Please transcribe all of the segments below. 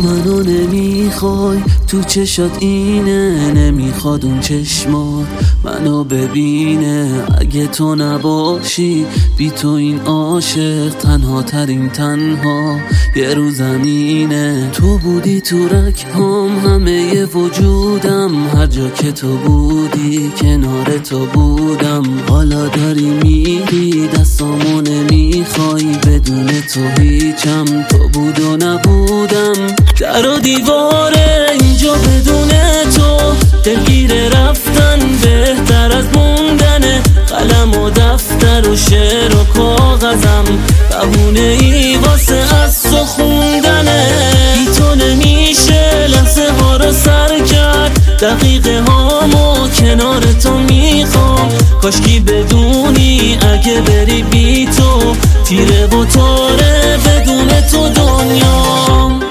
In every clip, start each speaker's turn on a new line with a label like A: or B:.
A: منو نمیخوای تو چشات اینه، نمیخواد اون چشمات منو ببینه. اگه تو نباشی بی تو این عاشق تنها ترین تنها یه رو زمینه. تو بودی تو رگ‌هام همه وجودم، هر جا که تو بودی کنار تو بودم. حالا داری میری دستامو نمیخوای، بدون تو هیچم تو بود و نبودم. در و دیواره اینجا بدون تو دلگیر رفتن بهتر از موندنه. قلم و دفتر و شعر و کاغذم بهونه ای واسه از تو خوندنه. بی تو نمیشه لحظه ها رو سر کرد، دقیقه هامو کنار تو میخوام. کاشکی بدونی اگه بری بی تو تیره و تاره بدون تو دنیام.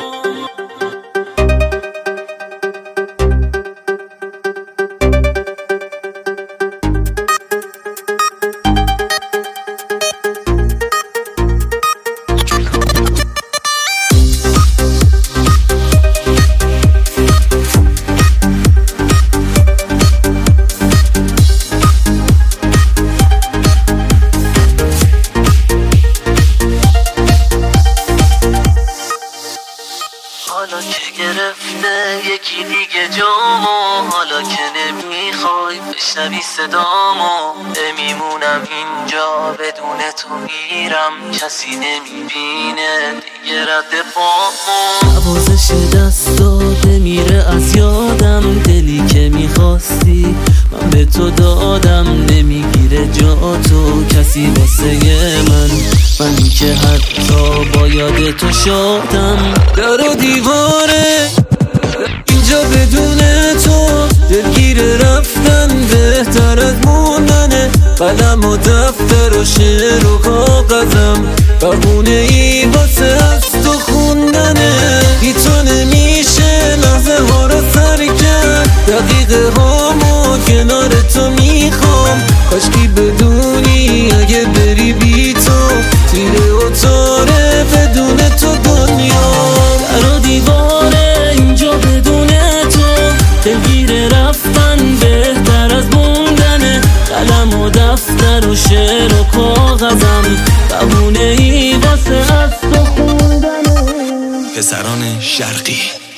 A: حالا که گرفته یکی دیگه جامو، حالا که نمیخوای بشنوی صدامو، نمیمونم اینجا بدون تو میرم. کسی نمیبینه دیگه رد پامو. نوازش دستاده میره از یادم، دلی که میخواستی من به تو دادم. نمیگیره جا تو کسی واسه من که حتی با یاد تو شادم. در و دیواره اینجا بدون تو دلگیر رفتن بهتر از موندنه. قلم و دفتر و شعر و کاغذم بهونه ای واسه از تو خوندنه. بی تو نمیشه لحظه ها رو سر کرد، دقیقه هامو کنار تو میخوام. کاشکی بدونی اگه بری بی تو تیره و تاره بدون تو دنیا. در و دیواره اینجا بدون تو دلگیر رفتن بهتر از موندنه. قلم و دفتر و شعر و کاغذم بهونه ای واسه از تو خوندنه.
B: پسران شرقی